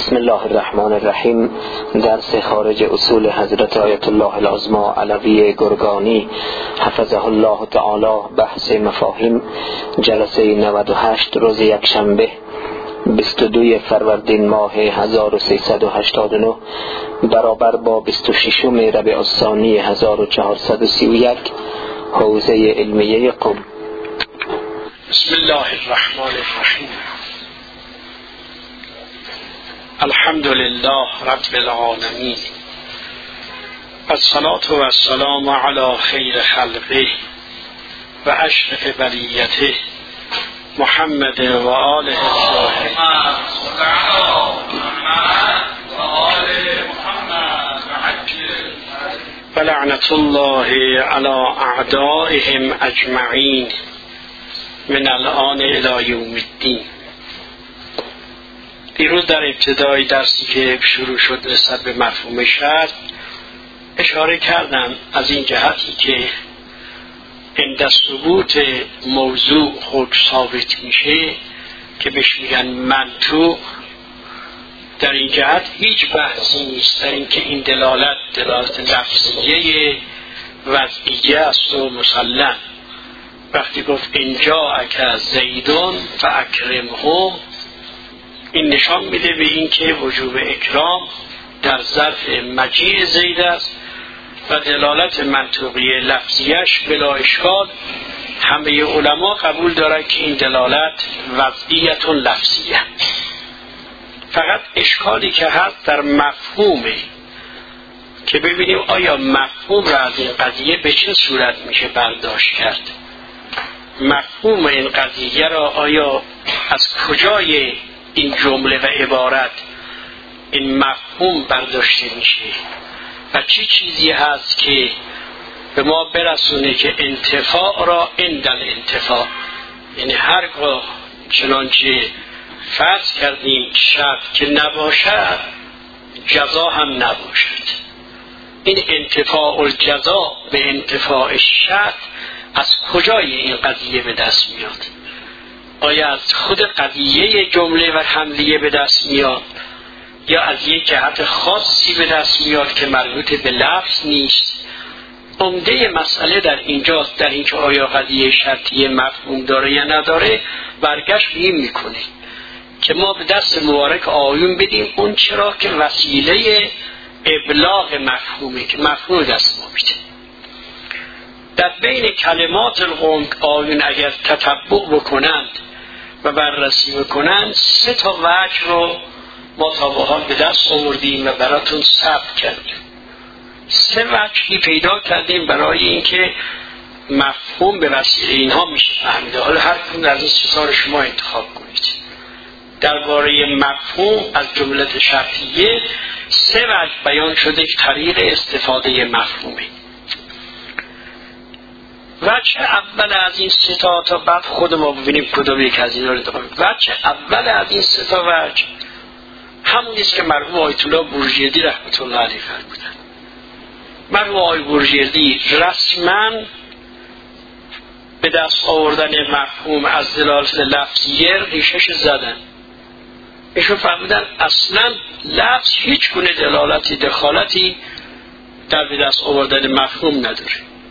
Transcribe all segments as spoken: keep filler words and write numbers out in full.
بسم الله الرحمن الرحیم. درس خارج اصول حضرت آیت الله العظمی علوی گرگانی حفظه الله تعالی، بحث مفاهیم، جلسه نود و هشت، روز یکشنبه بیست و دو فروردین ماه هزار و سیصد و هشتاد و نه برابر با بیست و شش ربیع الثانی هزار و چهارصد و سی و یک، حوزه علمیه قم. بسم الله الرحمن الرحیم. الحمد لله رب العالمین، الصلاة و السلام علی خیر خلقه و اشرف بریته محمد و آله الطاهرین و لعنت الله علی اعدائهم اجمعین من الآن الی یوم الدین. دیروز در ابتدای درسی که شروع شد نسبت به مفهوم شرط اشاره کردم از این جهتی که عند ثبوت موضوع خود ثابت میشه که بهش میگن منطوق. در این جهت هیچ بحثی نیست در این که این دلالت دلالت لفظیه وضعیه است و مسلم. وقتی گفت اینجا اکا زیدون فاکرمه، این نشان میده به این که وجوب اکرام در ظرف مجیء زید است و دلالت منطوقی لفظیش بلا اشکال همه علما قبول دارن که این دلالت وضعیت لفظیه. فقط اشکالی که هست در مفهومه که ببینیم آیا مفهوم را از این قضیه به چه صورت میشه برداشت کرد. مفهوم این قضیه را آیا از کجای این جمله و عبارت این مفهوم برداشته میشه و چی چیزی هست که به ما برسونه که انتفاع را اندل انتفاع، یعنی هرگاه چنانچه فرض کردیم شرط که نباشد جزا هم نباشد. این انتفاع الجزا به انتفاع شرط از کجای این قضیه به دست میاد؟ آیا از خود قضیه جمله و حملیه به دست میاد یا از یک جهت خاصی به دست میاد که مربوط به لفظ نیست؟ عمده مسئله در اینجاست، در اینکه آیا قضیه شرطیه مفهوم داره یا نداره. برگشت این میکنه که ما به دست مبارک آیون بدیم اون چرا که وسیله ابلاغ مفهومه که مفهوم دست ما میده. در بین کلمات القرآن آیون اگر تتبع بکنند و بررسی بکنند سه تا وجه رو ما تا به حال به دست آوردیم و براتون ثبت کردیم. سه وجهی پیدا کردیم برای اینکه مفهوم به وسیله اینها میشه فهمیده. حالا هر کدوم از این سه تا شما انتخاب کنید. درباره مفهوم از جملت شرطیه سه وجه بیان شده که طریق استفاده مفهومه. وجه اول از این سه تا تا بعد خود ما ببینیم کدوم یک از اینا رو انتخاب کنیم. وجه اول از این سه تا وجه همون است که مرحوم آیت الله بورژیردی رحمت الله علیه فرمودن. مرحوم آقای بورژیردی رسما به دست آوردن مفهوم از دلالت لفظیه ریشش زدن. ایشون فرمودن اصلا لفظ هیچ گونه دلالتی دخالتی در به دست آوردن مفهوم نداره.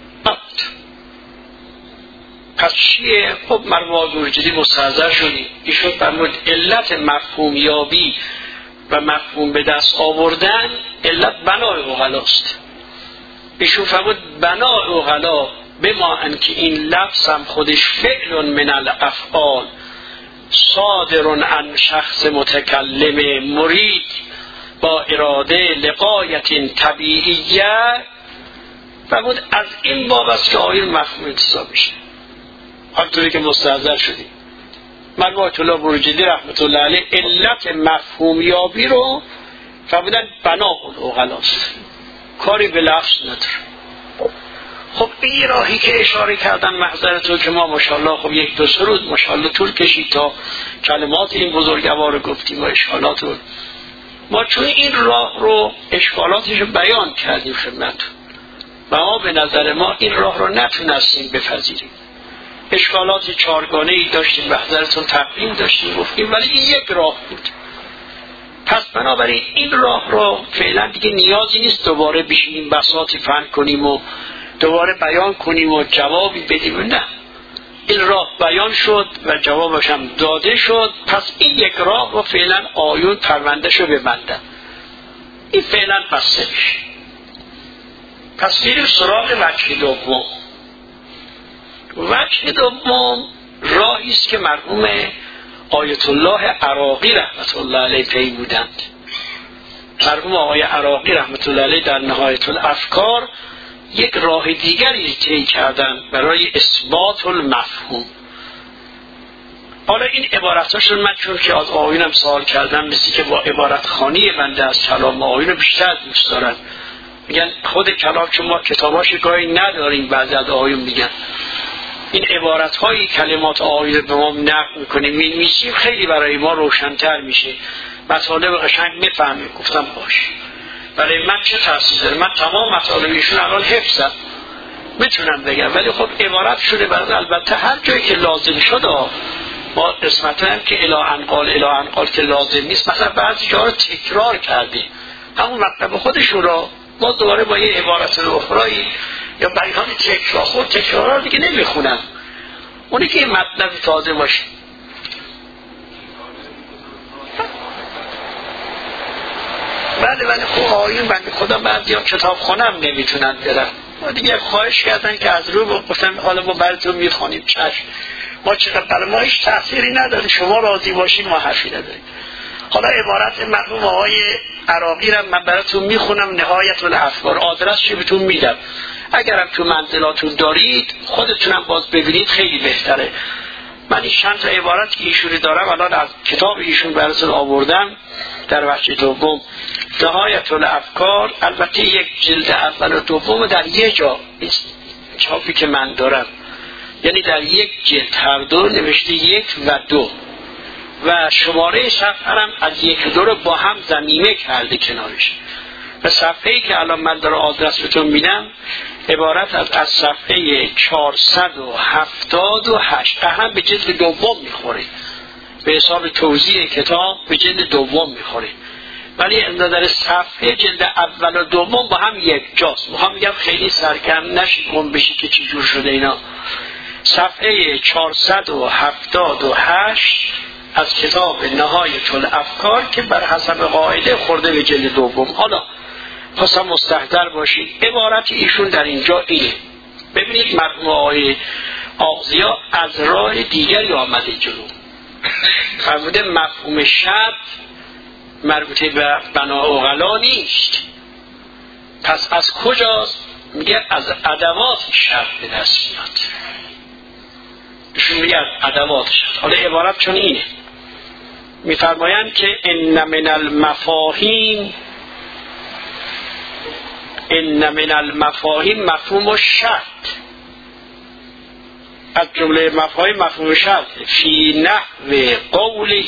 پس چیه؟ خب مرحوم بورژیردی مستحضر شدیم. ایشون فرمود علت مفهوم یابی و مفهوم به دست آوردن علت بنای عقلاست. ایشون فرمود بنای عقلا بما انکه این لفظ هم خودش فعل من الافعال صادر عن شخص متکلم مرید با اراده لقایت طبیعیه، فرمود از این باب است که آیین مفهوم انتصاب میشه. همطوری که مستحضر شدیم مرحوم آیت الله بورژیردی رحمت الله علیه علت مفهوم یابی رو فرمودن بنا العقلاست، کاری به لفظ نداره. خب این راهی که اشاره کردن محضرتون که ما ماشاءالله خب یک دو سه روز ماشاءالله طول کشید تا کلمات این بزرگوار رو گفتیم و اشکالات رو ما چون این راه رو اشکالاتش رو بیان کردیم خدمتتون و ما به نظر ما این راه رو نتونستیم بپذیریم. اشکالات چارگانه‌ای داشتیم، محضرتون تقویم داشتیم گفتیم، ولی این یک راه بود. پس من بنابراین این راه رو فعلا دیگه نیازی نیست دوباره بشینیم بساطی فن کنیم و دوباره بیان کنیم و جوابی بدیم. نه، این راه بیان شد و جوابش هم داده شد، پس این یک راه رو فعلا آیون پروندهش رو ببندن، این فعلا بسته میشه. پس میریم سراغ وجه دوم. وجه دوم راهی است که مرحوم آیت الله عراقی رحمت الله علیه پی بودند. مرحوم آقای عراقی رحمت الله علیه در نهایت الافکار یک راه دیگری طی کردن برای اثبات المفهوم. حالا این عبارتاشون من چون که از آیونم سوال کردم، مثل که با عبارت خانی بنده از کلام آیون بیشتر دوست دارن، میگن خود کلام چون ما کتاباش گاهی نداریم، بعضی از آیون میگن این عبارت های کلمات آیون به ما نقل میکنیم می‌نویسیم، خیلی برای ما روشن‌تر میشه، مطالب قشنگ میفهمیم. گفتم باش، برای من چه تأثیر داره؟ من تمام مطالبشون الان حفظم میتونم بگم، ولی خب عبارت شده برای البته هر جایی که لازم شده ما قسمتا هم که اله انقال اله انقال که لازم نیست، مثلا بعضی جا رو تکرار کردیم همون مطلب خودشون رو ما دوباره با یه عبارت اخرایی یا بیان تکرار، خود تکرار دیگه نمیخونم، اونی که مطلب تازه باشه. بله ولی خب آیون بنده خدا بعضی ها کتاب خونم نمیتونن برن، ما دیگه خواهش کردن که از رو گفتم حالا ما براتون میخونیم، چشم، ما چقدر برای ما هیچ تأثیری نداره، شما راضی باشین ما حرفی نداریم. حالا عبارت مرحوم آقای عراقی را من براتون میخونم، نهایت الافکار، آدرسش بهتون میدم، اگرم تو منزلاتون دارید خودتونم باز ببینید خیلی بهتره. من این چند تا عبارت که ایشون دارم الان از کتاب ایشون براتون آوردم در وجه دوم، نهایت الافکار. البته یک جلد اول و دوم در یه جا چاپی که من دارم، یعنی در یک جلد هر دو نوشته یک و دو، و شماره صفحه هم از یک و دو رو با هم ضمیمه کرده کنارش، و صفحه‌ای که الان من دارم آدرس بهتون میدم عبارت از از صفحه چهارصد و هفتاد و هشت، هم به جلد دوم میخوره، به حساب توضیح کتاب به جلد دوم میخوره، ولی در صفحه جلد اول و دوم با هم یک جاست. میخوام میگم خیلی سرگرم نشی گم بشی که چی جور شده اینا. صفحه چهارصد و هفتاد و هشت از کتاب نهایت الافکار که بر حسب قاعده خورده به جلد دوم. حالا خواستم مستحضر باشید عبارت ایشون در اینجا اینه. ببینید مرحوم آقای آغزیا از راه دیگری آمده جلو، فرموده مفهوم شرط مربوطه به بنا عقلا نیست، پس از کجاست؟ میگه از ادوات شرط به دست میاد. ایشون میگه از ادوات شرط. حالا عبارت چون اینه، میفرمایند که ان من المفاهیم ان من المفاهیم مفهوم الشرط، از جمله مفاهیم مفهوم شرط فی نحو قوله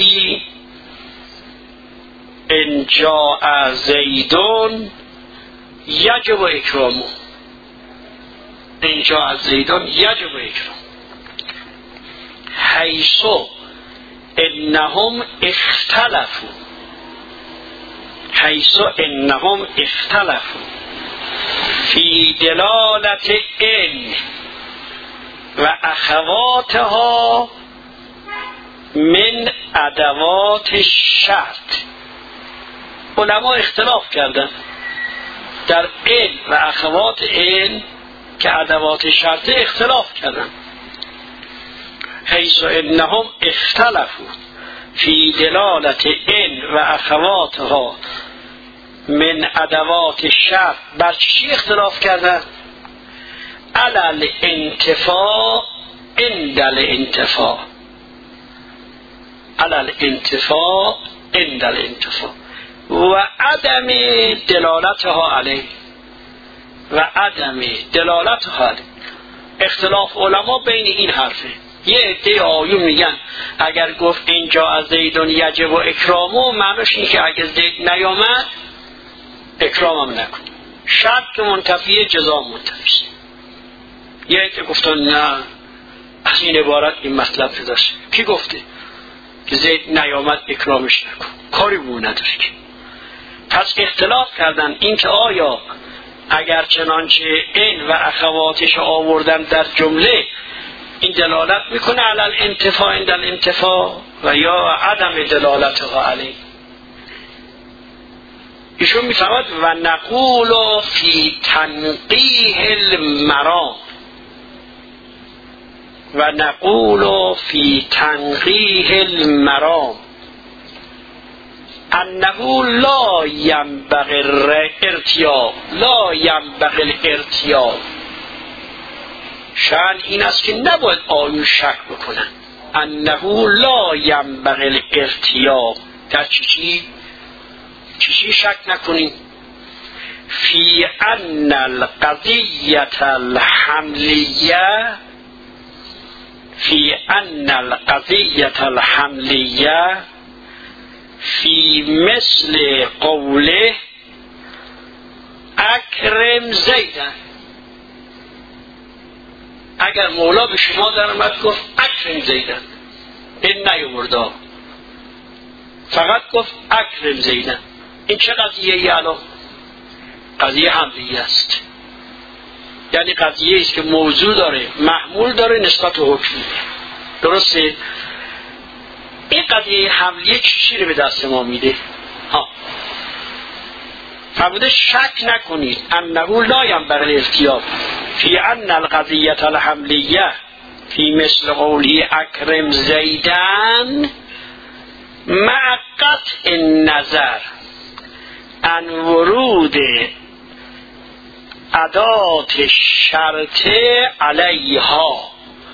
ان جاء زیدون یجب اکرامه، ان جاء زیدون یجب اکرامه، حیث انهم اختلفوا حیث انهم اختلفوا فی دلالت ان و اخواتها من ادوات شرط. علما اختلاف کردن در ان و اخوات ان که ادوات شرط اختلاف کردن. حیث انهم اختلفوا فی دلالت ان و اخواتها من ادوات شرط. بر چی اختلاف کردن؟ علل انتفاع اندل انتفاع علل انتفاع اندل انتفاع و عدم دلالتها علیه و عدم دلالتها علیه. اختلاف علما بین این حرفه. یه عده آیون میگن اگر گفت اینجا از زیدون یجب و اکرامو، معنیش اینه که اگر زید نیامد اکرامم نکن، شرط که منتفیه جزا منتفیه. یه عده گفتن نه، از این عبارت این مطلب داشت. کی گفته که زید نیامد اکرامش نکن؟ کاری بو نداره که پس اختلاف کردن این که آیا اگر چنانچه این و اخواتش آوردن در جمله این دلالت میکنه علی الانتفاع عند الانتفاع و یا عدم دلالتها علیه. ایشون میفهمد و نقول فی تنقیح المرام و نقول فی تنقیح المرام انه لا ينبغي الارتیاب لا ينبغي الارتیاب. شأن این است که نباید آیون شک بکنن. انه لا ينبغي الارتیاب در چی چی؟ چی چی شک نکنین؟ فی ان القضیة الحملیه فی ان القضیة الحملیه فی مثل قوله اکرم زیدن. اگر مولا به شما در اومد گفت اکرم زیدن، این نیاورد، فقط گفت اکرم زیدن، این چه قضیه ای الان؟ قضیه حملیه است، یعنی قضیه است که موضوع داره، محمول داره، نسبت و حکمی. درسته؟ این قضیه حملیه چی رو به دست ما میده؟ ها فرموده شک نکنید انه لا ينبغي الارتیاب فی ان القضیة الحملیه فی مثل قوله اکرم زیدن مع قطع النظر عن ورود ادات شرط علیها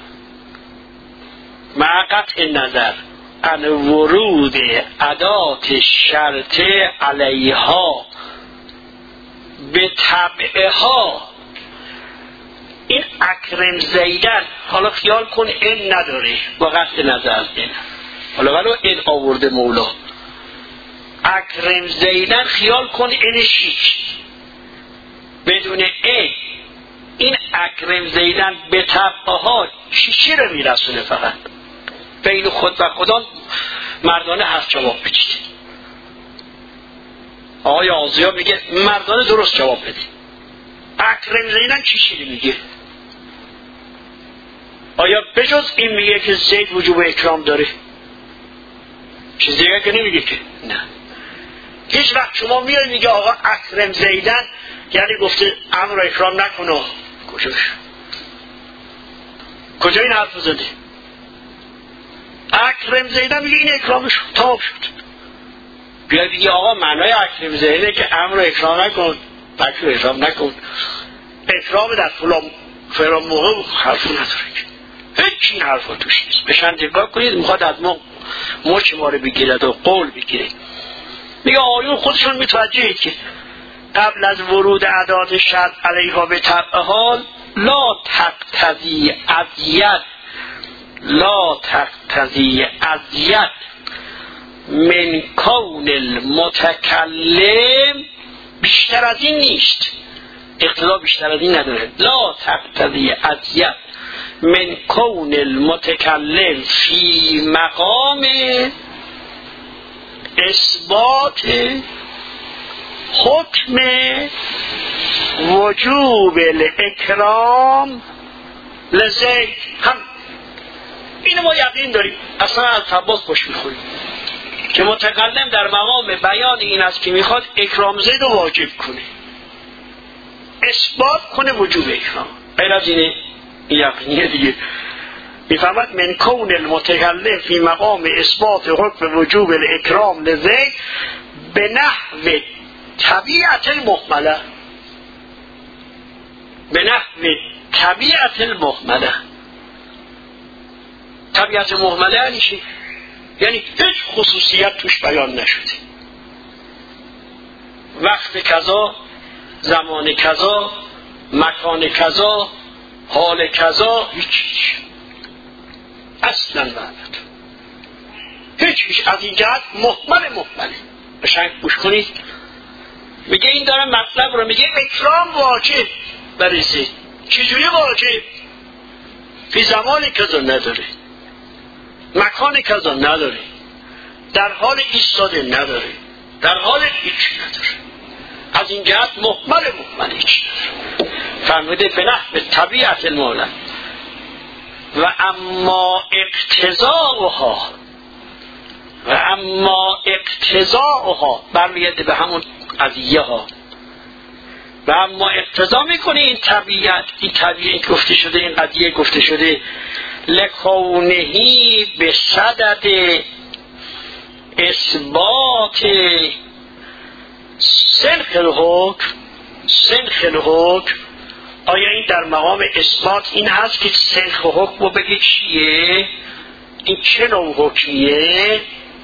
مع قطع النظر عن ورود ادات شرط علیها به طبعها. این اکرم زیدن حالا خیال کن این نداره با قطع نظر این، حالا ولو این آورده مولا اکرم زیدن خیال کن این شیش بدون این. این اکرم زیدن به طبعها چی چی رو میرسونه؟ فقط بین خود و خدا مردانه هست جواب بدید. آقای آزیا میگه مردانه درست جواب بدید. اکرم زیدن چی چی میگه؟ آیا بجز این میگه که زید وجوب اکرام داره؟ چیز دیگه که نمیگه که نه. هیچ وقت شما میای میگه آقا اکرم زیدن یعنی گفته امر اکرام نکنه. کجاش؟ کجا این حرف زده؟ اکرم زیدن میگه این اکرامش تمام شد. بیای بگی آقا معنای اکرم زیدنه که امر اکرام نکن، بکر اکرام نکن، اکرام در فلان فلان موقع حرفو نداره که هیچ این حرفا توش نیست. بشن دقیق کنید میخواد از ما مچ ما رو بگیرد و قول بگیره. میگه آیون خودشون متوجهید که قبل از ورود ادات شرط علیها به طبع حال لا تقتضی اذیت لا تقتضی اذیت من کون المتکلم بیشتر از این نیست. اقتضا بیشتر از این نداره. لا تقتضی اذیت من کون المتکلم فی مقام اثبات حکم وجوب الاکرام لزید. هم اینو ما یقین داریم، اصلا از تباس خوش میخوریم که متکلم در مقام بیان این است که میخواد اکرام زید رو واجب کنه، اثبات کنه وجوب اکرام. غیر از اینه یقینیه دیگه. میفهمد من کون المتکلم فی مقام اثبات حکم وجوب الاکرام لزید به نحو طبیعت المحمله به نحو طبیعت المحمله. طبیعت محمله یعنی چی؟ یعنی هیچ خصوصیت توش بیان نشده. وقت کذا، زمان کذا، مکان کذا، حال کذا، هیچ اصلا معنی هیچ هیچ از این جهت محمل محمله. بشنگ گوش کنید. میگه این داره مطلب رو میگه اکرام واجب برای زید. چجوری واجب؟ فی زمان کذا نداره، مکان کذا نداره، در حال ایستاده نداره، در حال هیچی نداره. از این جهت محمل محمل هیچی نداره. فرموده به نحو طبیعت المولد و اما اقتضاؤها و اما اقتضاؤها برمیگرده به همون قضیه ها. و اما اقتضا میکنه این طبیعت، این طبیعت گفته شده، این قضیه گفته شده لکونهی به صدد اثبات سنخ الحکم. سنخ الحکم آیا این در مقام اثبات این هست که سنخ حکم رو بگه چیه؟ این چه نوع حکمیه؟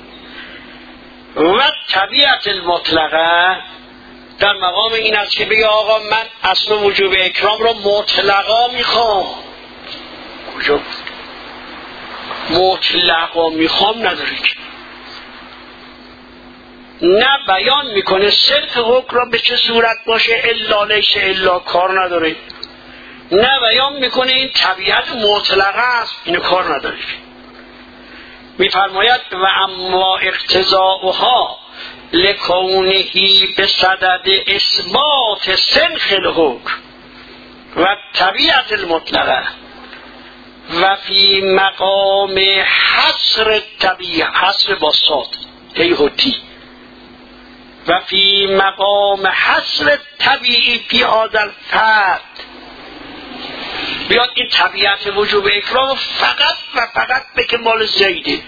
و طبیعت المطلقه در مقام این است که بگه آقا من اصل وجوب اکرام رو مطلقا میخوام. کجا مطلقا میخوام نداره که نه بیان میکنه صرف حکم را به چه صورت باشه الا لیس الا کار نداره، نه بیان میکنه این طبیعت مطلقه است اینو کار نداره. میفرماید و اما اقتضاؤها لکونهی به صدد اثبات سنخ الحکم و طبیعت المطلقه و فی مقام حصر طبیعت، حصر با صاد هیهوتی، و فی مقام حصر طبیعی فی آدل فرد بیاد این طبیعت وجوب اکرام فقط و فقط به که مال زیده.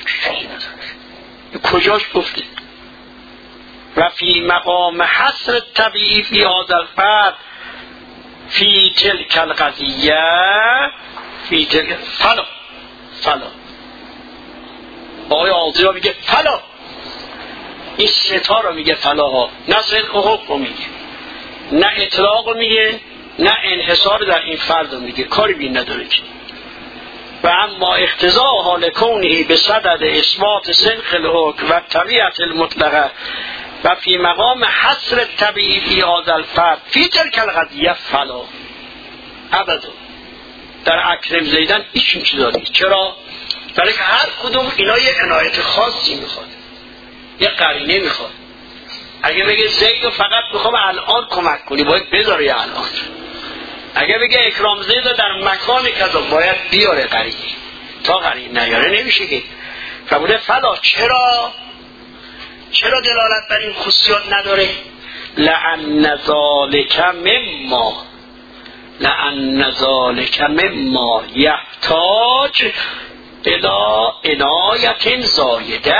کجاش گفته؟ و فی مقام حصر طبیعی فی آدل فرد فی تلک القضیه فی تلک فلا فلا آقای آزیا میگه فلا، این ستا رو میگه فلاها، نه سنخ حکم رو میگه، نه اطلاق رو میگه، نه انحصار در این فرد رو میگه، کاری بین نداره که. و اما اقتضاء حال کونهی به صدد اثبات سنخ الحکم و طبیعت المطلقه و فی مقام حصر طبیعی فی هذا الفرد فی تلک القضیه فلا ابدا. در اکرم زیدن هیچ چیزی داری. چرا؟ برای که هر کدوم اینا یه عنایت خاصی میخواد، یه قرینه میخواد. اگه بگه زید فقط میخوام الان کمک کنی باید بذاری الان، اگه بگه اکرام زید در مکان کذا باید بیاره قرینه، تا قرینه نیاره نمیشه که. فرموده فلا چرا؟ چرا دلالت بر این خصوصیات نداره؟ لأن ذالک مما لأن ذالک مما یحتاج الى عنایت زایده،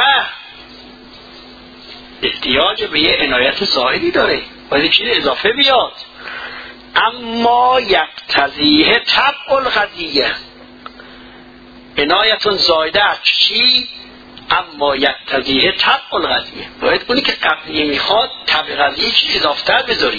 احتیاج به یه عنایت زایدی داره، باید چیز اضافه بیاد. اما یقتضیه طبع القضیه، عنایت زایده چی؟ اما یقتضیه طبع القضیه، باید اونی که قضیه میخواد طبع قضیه چیز اضافه تر بذاری.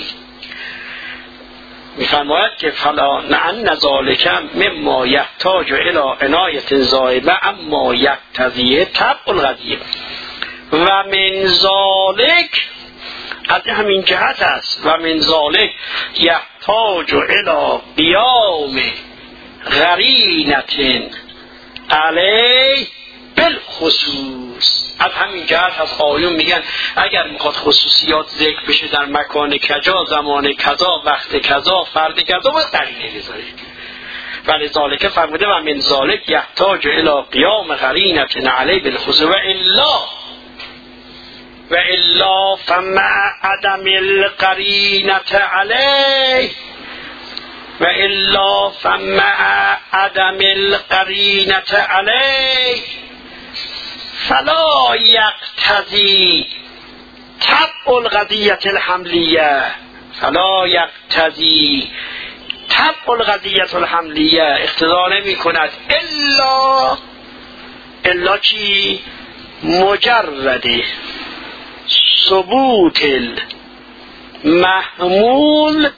میفرماید که فلا لأن ذالک مما یحتاج الی عنایت زایده اما یقتضیه طبع القضیه و من ذالک، از همین جهت است و من ذالک یحتاج الی قیام قرینة علیه بالخصوص. از همین جهت از آیون میگن اگر میخواد خصوصیات ذکر بشه در مکان کجا، زمان کذا، وقت کذا، فرد کذا باید قرینه بذارید. ولی ذالک فرموده و من ذالک یحتاج الی قیام قرینة علیه بالخصوص و الا و الا فمع عدم القرینة علیه و الا فمع عدم القرینة علیه فلا یقتضی طبع القضیة الحملیه فلا یقتضی طبع القضیة الحملیه اقتضا نمی کند الا الا چی؟ مجرد ثبوت المحمول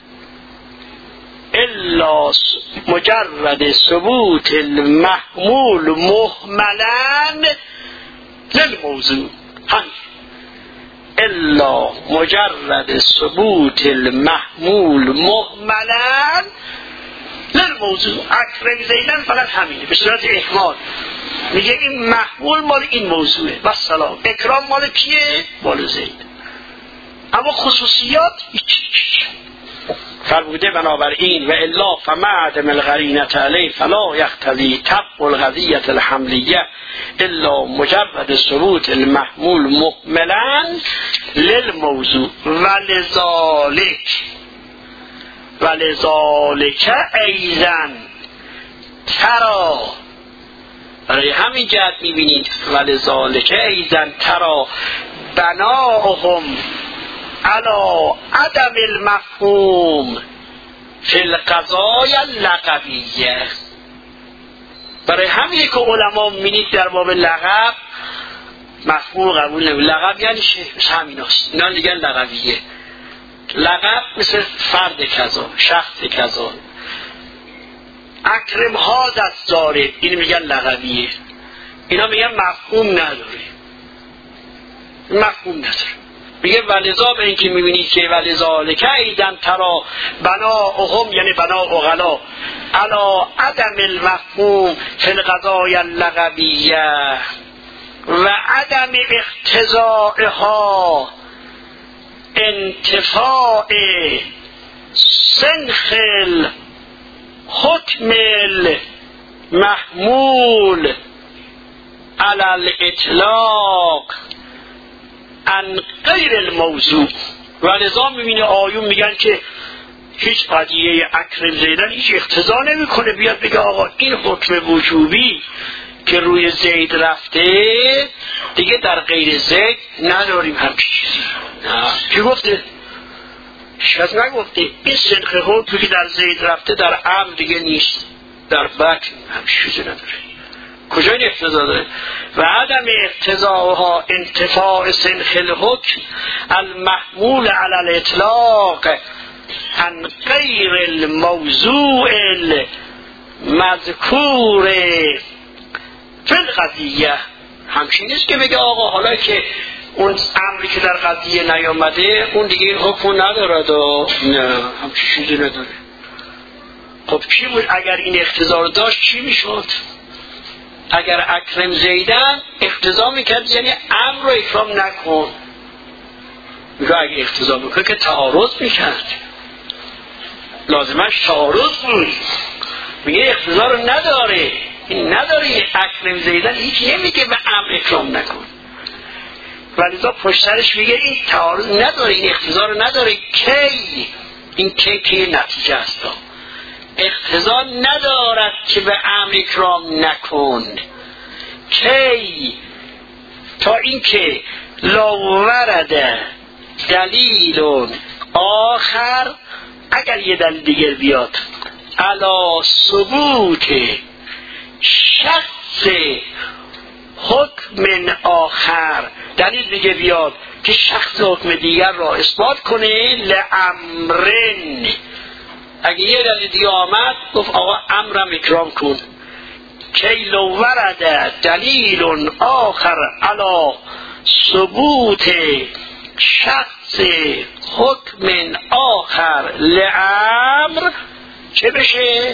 الا مجرد ثبوت المحمول مهملا للموضوع، همین الا مجرد ثبوت المحمول مهملا للموضوع. اکرم زیدن فقط همینه به صورت احمال، میگه این محمول محمول مال این موضوعه و سلام. اکرام مال کیه؟ مال زید. اما خصوصیات هیچ. فرموده بنابراین و الا فمعدم القرینة علیه فلا یقتضی طبق القضیة الحملیه الا مجرد ثبوت المحمول مهملا للموضوع ولذالک ولذالک ایضا ترا. برای همین جهت میبینید ولذالک ایضا ترا بناهم علی عدم المفهوم فی القضای اللقبیه. برای همین که علما میبینید در باب لقب مفهوم قبول نمی. لقب یعنی چه؟ مثل همین هست. اینا دیگه لقبیه. لقب مثل فرد کذا، شخص کذا. اکرم ها دست داره، این میگن لقبیه. اینا میگن مفهوم نداره، مفهوم نداره. میگه ولذا به این که میبینید که ولذالک ایضا ترا بناهم یعنی بنا اغلا علا عدم المفهوم فی القضای اللقبیه و عدم اقتضائها انتفاع سنخ الحکم المحمول علی الاطلاق عن غیر الموضوع. و لذا میبینه آیون میگن که هیچ قضیه اکرم زیدن هیچ اقتضا نمیکنه بیاد بگه آقا این حکم وجوبی که روی زید رفته دیگه در غیر زید نداریم همچی چیزی. کی گفته؟ شاید نگفته این صدق حکمی که در زید رفته در امر دیگه نیست، در بکر همچی چیزی نداره. کجا این اقتضا داره؟ و عدم اقتضاها انتفاع سنخ الحکم المحمول علی الاطلاق عن غیر الموضوع المذکور فی القضیه. همچین نیست که بگه آقا حالا که اون امری که در قضیه نیامده اون دیگه این حکم ندارد و نه همچین چیزی نداره. خب چی بود اگر این اقتضا رو داشت؟ چی میشد؟ اگر اکرم زیدن اقتضا میکرد یعنی امر رو اکرام نکن. میگه اگر اقتضا میکنه که تعارض میکرد، لازمش تعارض بود. میگه اقتضا رو نداره، این نداره. اکرم زیدن هیچ نمیگه به امر اکرام نکن، ولیزا پشترش میگه این تعارض نداره، این اقتضا رو نداره. کی؟ این کی که نتیجه است. اقتضا ندارد که به امر اکرام نکن. کی؟ تا اینکه لا ورد دلیل آخر، اگر یه دلیل دیگر بیاد علی ثبوت شخص حکم آخر، دلیل دیگه بیاد که شخص حکم دیگر را اثبات کنه لامرن. اگه یه دلیل دیگه آمد گفت آقا امرم اکرام کن. کی لو ورد دلیل آخر علی ثبوت شخص حکم آخر لامر، چه بشه؟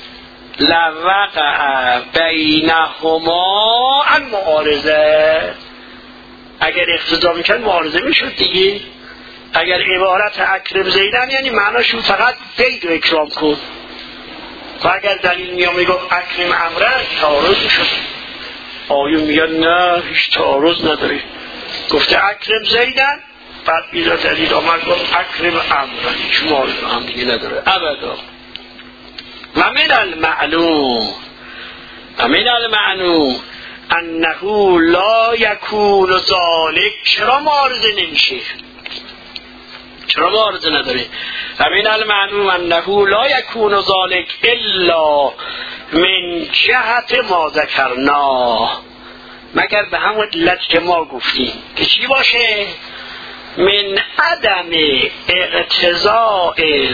لوقع بینهما عن معارضه. اگر اقتضا میکرد معارضه میشد دیگه. اگر عبارت اکرم زیدن یعنی معناشون فقط زید و اکرام کن، و اگر دلیل میام میگفت اکرم امره تعارض میشد. آیون میگن نه هیچ تعارض نداره، گفته اکرم زیدن، بعد بیزا دلیل آمد گفت اکرم امره، هیچ معارضه هم دیگه نداره ابدا. و من المعلوم و من المعلوم انه لا یکون ذالک. چرا معارضه نمیشه؟ چرا معارضه نداره؟ و من المعلوم انه لا یکون ذالک الا من جهت ما ذکرنا، مگر به همون علت که ما گفتیم که چی باشه؟ من عدم اقتضاء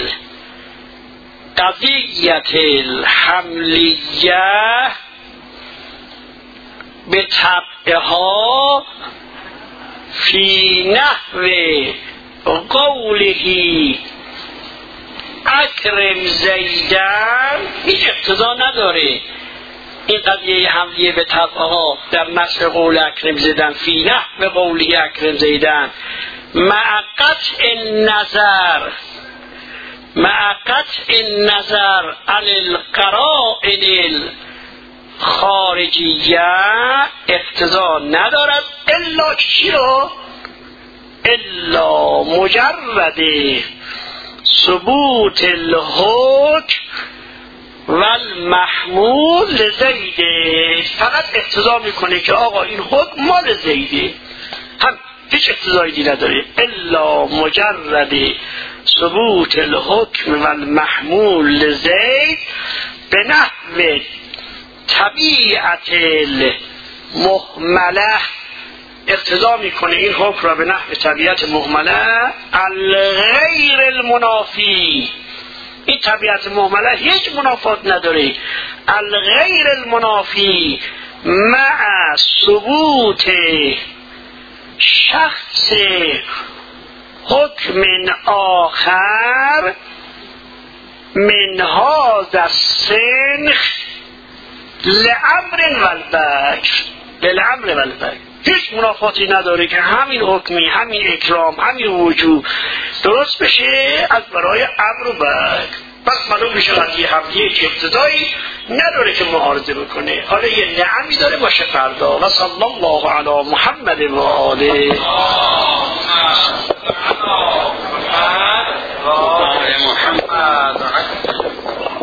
قضیت الحملیه به طبعها فی نحو قوله اکرم زیدن. هیچ اقتضا نداره این قضیه حمله به طبعها در نصر قول اکرم زیدن فی نحو قولی اکرم زیدن مع قطع نظر مع قطع نظر علی القرائن خارجیه اقتضا ندارد الا چی رو؟ الا مجرد ثبوت الحکم والمحمول لزیده. فقط اقتضا میکنه که آقا این حکم مال زیده، هم هیچ اقتضایی دی نداره. الا مجرد ثبوت الحکم والمحمول لزید به نحو طبیعت المهمله، اقتضا میکنه این حکم را به نحو طبیعت مهمله الغیر المنافی. این طبیعت مهمله هیچ منافات نداره. الغیر المنافی مع ثبوت شخص حکم آخر من هذا السنخ لامر والبکر. للامر والبکر هیچ منافاتی نداره که همین حکمی، همین اکرام، همین وجوب درست بشه از برای امر و بکر. پس معلوم میشه قضیه حملیه که ابتدایی نداره که معارضه بکنه. حالا یه نعمی داره باشه فردا. و صلی الله علی محمد و آله محمد